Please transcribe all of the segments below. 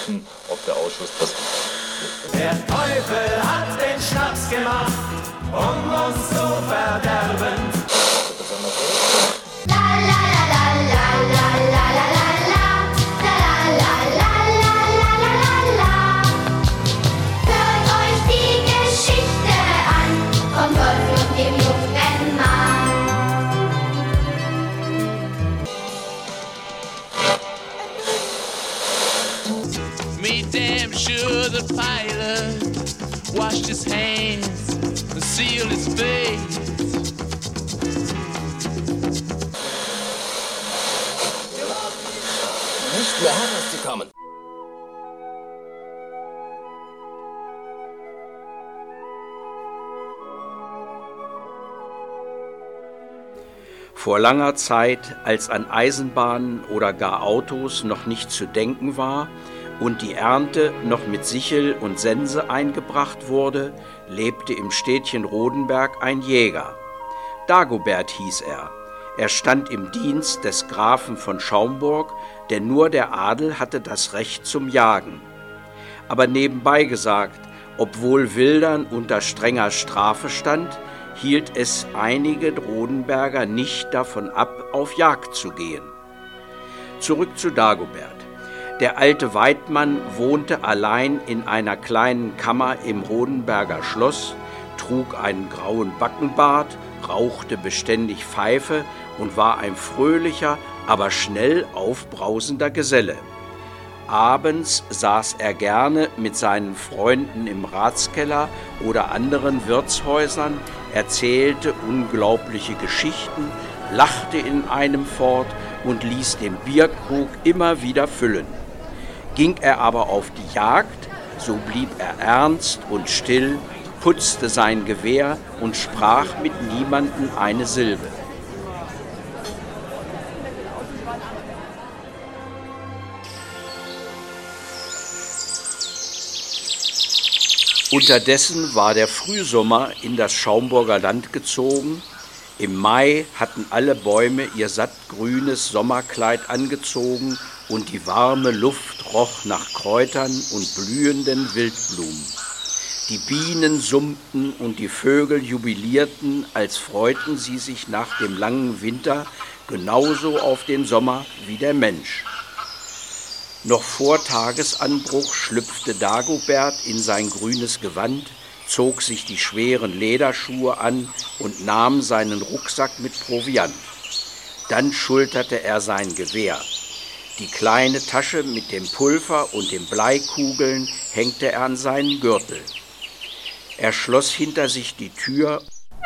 abwarten, ob der Ausschuss das... Der Teufel hat den Schnaps gemacht, um uns zu verderben. Hört euch die Geschichte an vom Teufel und dem jungen Mann. Me damn sure the pilot washed his hands and sealed his face. Nicht mehr herauszukommen. Vor langer Zeit, als an Eisenbahnen oder gar Autos noch nicht zu denken war und die Ernte noch mit Sichel und Sense eingebracht wurde, lebte im Städtchen Rodenberg ein Jäger. Dagobert hieß er. Er stand im Dienst des Grafen von Schaumburg, denn nur der Adel hatte das Recht zum Jagen. Aber nebenbei gesagt, obwohl Wildern unter strenger Strafe stand, hielt es einige Rodenberger nicht davon ab, auf Jagd zu gehen. Zurück zu Dagobert. Der alte Weidmann wohnte allein in einer kleinen Kammer im Rodenberger Schloss, trug einen grauen Backenbart, rauchte beständig Pfeife und war ein fröhlicher, aber schnell aufbrausender Geselle. Abends saß er gerne mit seinen Freunden im Ratskeller oder anderen Wirtshäusern, erzählte unglaubliche Geschichten, lachte in einem fort und ließ den Bierkrug immer wieder füllen. Ging er aber auf die Jagd, so blieb er ernst und still, putzte sein Gewehr und sprach mit niemandem eine Silbe. Unterdessen war der Frühsommer in das Schaumburger Land gezogen. Im Mai hatten alle Bäume ihr sattgrünes Sommerkleid angezogen und die warme Luft roch nach Kräutern und blühenden Wildblumen. Die Bienen summten und die Vögel jubilierten, als freuten sie sich nach dem langen Winter genauso auf den Sommer wie der Mensch. Noch vor Tagesanbruch schlüpfte Dagobert in sein grünes Gewand, zog sich die schweren Lederschuhe an und nahm seinen Rucksack mit Proviant. Dann schulterte er sein Gewehr. Die kleine Tasche mit dem Pulver und den Bleikugeln hängte er an seinen Gürtel. Er schloss hinter sich die Tür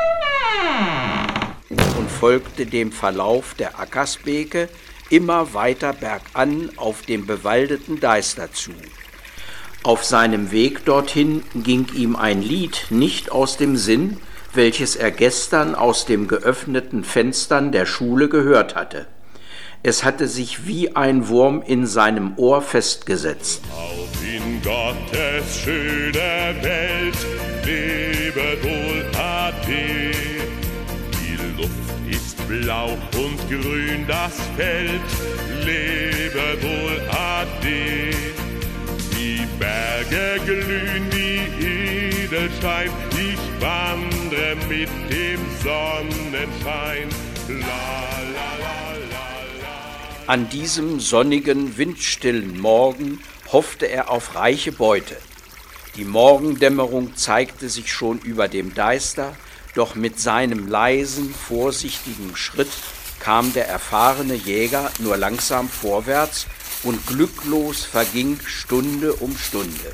und folgte dem Verlauf der Ackersbeke immer weiter bergan auf dem bewaldeten Deister zu. Auf seinem Weg dorthin ging ihm ein Lied nicht aus dem Sinn, welches er gestern aus den geöffneten Fenstern der Schule gehört hatte. Es hatte sich wie ein Wurm in seinem Ohr festgesetzt. Auf in Gottes schöner Welt, lebe wohl Ade. Die Luft ist blau und grün das Feld, lebe wohl Ade. Die Berge glühen wie Edelstein, ich wandre mit dem Sonnenschein. La, la, la, la, la. An diesem sonnigen, windstillen Morgen hoffte er auf reiche Beute. Die Morgendämmerung zeigte sich schon über dem Deister, doch mit seinem leisen, vorsichtigen Schritt kam der erfahrene Jäger nur langsam vorwärts und glücklos verging Stunde um Stunde.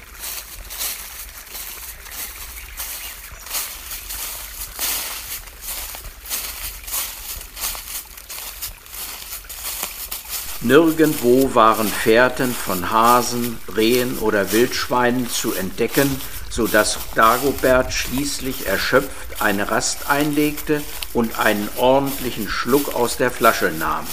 Nirgendwo waren Fährten von Hasen, Rehen oder Wildschweinen zu entdecken, so dass Dagobert schließlich erschöpft eine Rast einlegte und einen ordentlichen Schluck aus der Flasche nahm.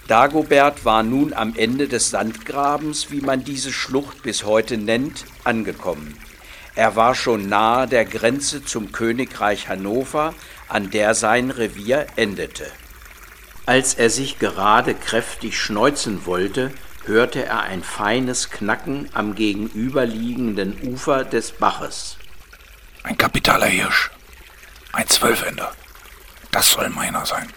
Dagobert war nun am Ende des Sandgrabens, wie man diese Schlucht bis heute nennt, angekommen. Er war schon nahe der Grenze zum Königreich Hannover, an der sein Revier endete. Als er sich gerade kräftig schneuzen wollte, hörte er ein feines Knacken am gegenüberliegenden Ufer des Baches. Ein kapitaler Hirsch, ein 12-Ender. Das soll meiner sein.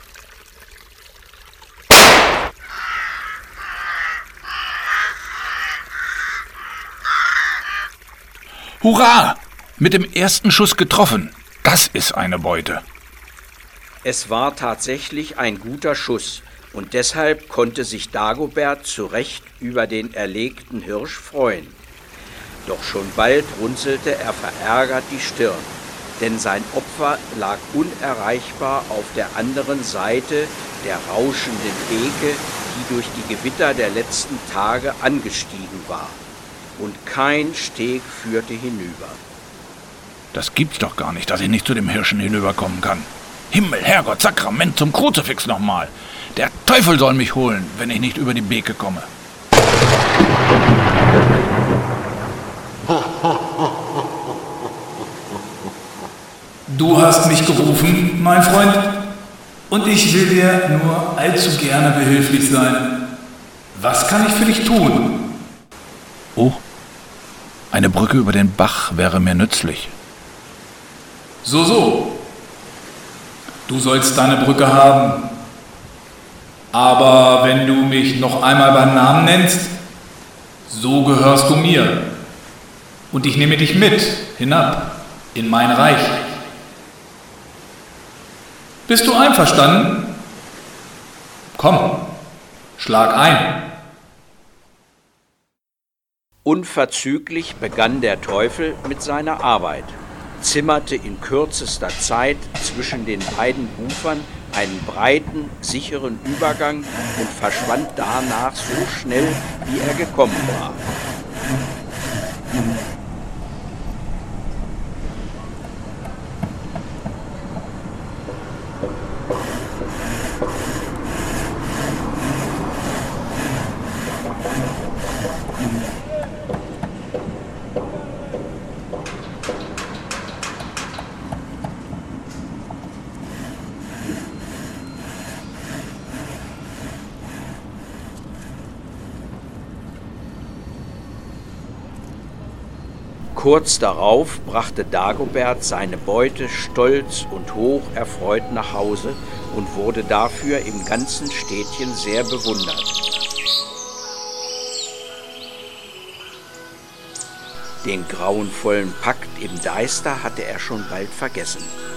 Hurra! Mit dem ersten Schuss getroffen. Das ist eine Beute. Es war tatsächlich ein guter Schuss und deshalb konnte sich Dagobert zu Recht über den erlegten Hirsch freuen. Doch schon bald runzelte er verärgert die Stirn, denn sein Opfer lag unerreichbar auf der anderen Seite der rauschenden Beke, die durch die Gewitter der letzten Tage angestiegen war. Und kein Steg führte hinüber. Das gibt's doch gar nicht, dass ich nicht zu dem Hirschen hinüberkommen kann. Himmel, Herrgott, Sakrament zum Kruzifix nochmal. Der Teufel soll mich holen, wenn ich nicht über die Beke komme. Du hast mich gerufen, mein Freund, und ich will dir nur allzu gerne behilflich sein. Was kann ich für dich tun? Oh, eine Brücke über den Bach wäre mir nützlich. So. Du sollst deine Brücke haben. Aber wenn du mich noch einmal beim Namen nennst, so gehörst du mir. Und ich nehme dich mit hinab in mein Reich. Bist du einverstanden? Komm, schlag ein. Unverzüglich begann der Teufel mit seiner Arbeit, zimmerte in kürzester Zeit zwischen den beiden Ufern einen breiten, sicheren Übergang und verschwand danach so schnell, wie er gekommen war. Kurz darauf brachte Dagobert seine Beute stolz und hoch erfreut nach Hause und wurde dafür im ganzen Städtchen sehr bewundert. Den grauenvollen Pakt im Deister hatte er schon bald vergessen.